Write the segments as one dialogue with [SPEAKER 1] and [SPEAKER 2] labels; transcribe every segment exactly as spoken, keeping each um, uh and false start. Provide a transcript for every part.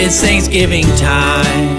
[SPEAKER 1] It's Thanksgiving time.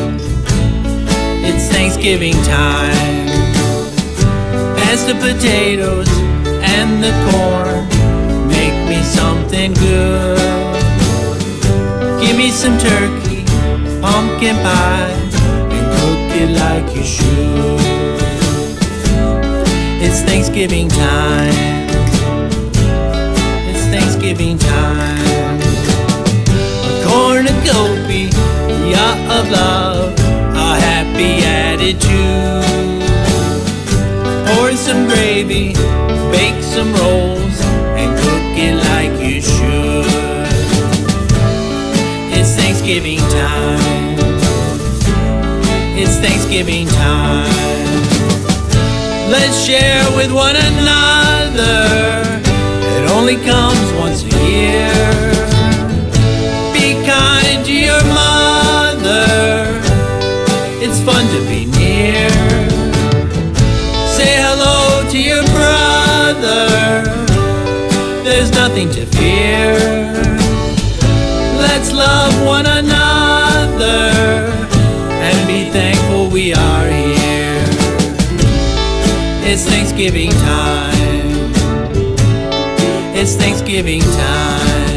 [SPEAKER 1] It's Thanksgiving time. Pass the potatoes and the corn. Make me something good. Give me some turkey, pumpkin pie, and cook it like you should. It's Thanksgiving time. It's Thanksgiving time. A cornucopia of love, a happy attitude. Pour some gravy, bake some rolls, and cook it like you should. It's Thanksgiving time. It's Thanksgiving time. Let's share with one another. It only comes once a year. Be kind to your mother. It's fun to be near. Say hello to your brother. There's nothing to fear. Let's love one another and be thankful we are here. It's Thanksgiving time. It's Thanksgiving time.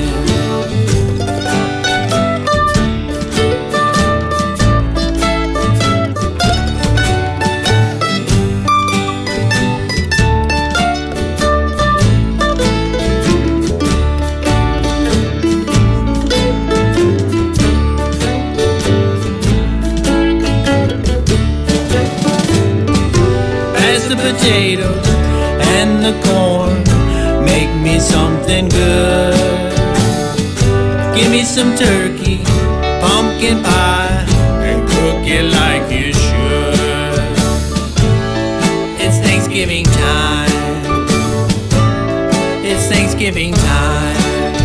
[SPEAKER 1] The potatoes and the corn, make me something good. Give me some turkey, pumpkin pie, and cook it like you should. It's Thanksgiving time. It's Thanksgiving time.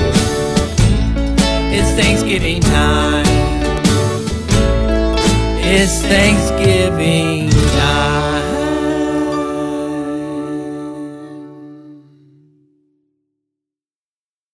[SPEAKER 1] It's Thanksgiving time. It's Thanksgiving time.